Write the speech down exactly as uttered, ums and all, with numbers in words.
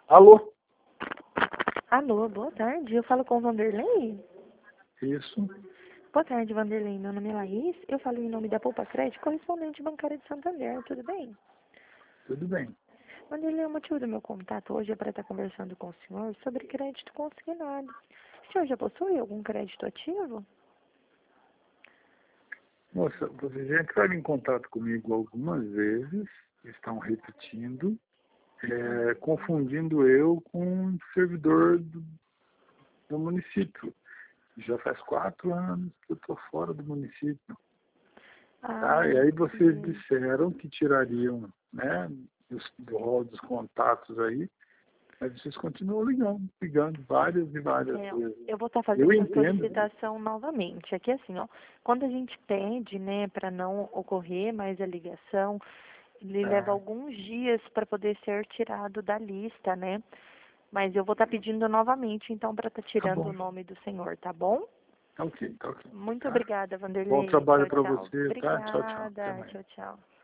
Alô? Alô, boa tarde. Eu falo com o Vanderlei? Isso. Boa tarde, Vanderlei. Meu nome é Laís. Eu falo em nome da Poupa Crédito, correspondente bancária de Santander. Tudo bem? Tudo bem. Vanderlei, o motivo do meu contato hoje é para estar conversando com o senhor sobre crédito consignado. O senhor já possui algum crédito ativo? Moça, vocês já entraram em contato comigo algumas vezes, estão repetindo, é, confundindo eu com um servidor do, do município. Já faz quatro anos que eu estou fora do município. Ah, Tá? E aí vocês entendi. disseram que tirariam, né, dos, do rol dos contatos aí, mas vocês continuam ligando, ligando várias e várias É, vezes. eu vou estar Eu fazendo essa entendo. solicitação novamente. Aqui assim, ó, quando a gente pede, né, para não ocorrer mais a ligação, ele leva É, alguns dias para poder ser tirado da lista, né? Mas eu vou estar pedindo novamente, então, para estar tá tirando bom, o nome do senhor, tá bom? tá ok, tá ok. Muito Tá? obrigada, Bom Vanderlei. trabalho Tchau, para tchau. você, tá? Tchau, tchau. Até Obrigada. mais. Tchau, tchau.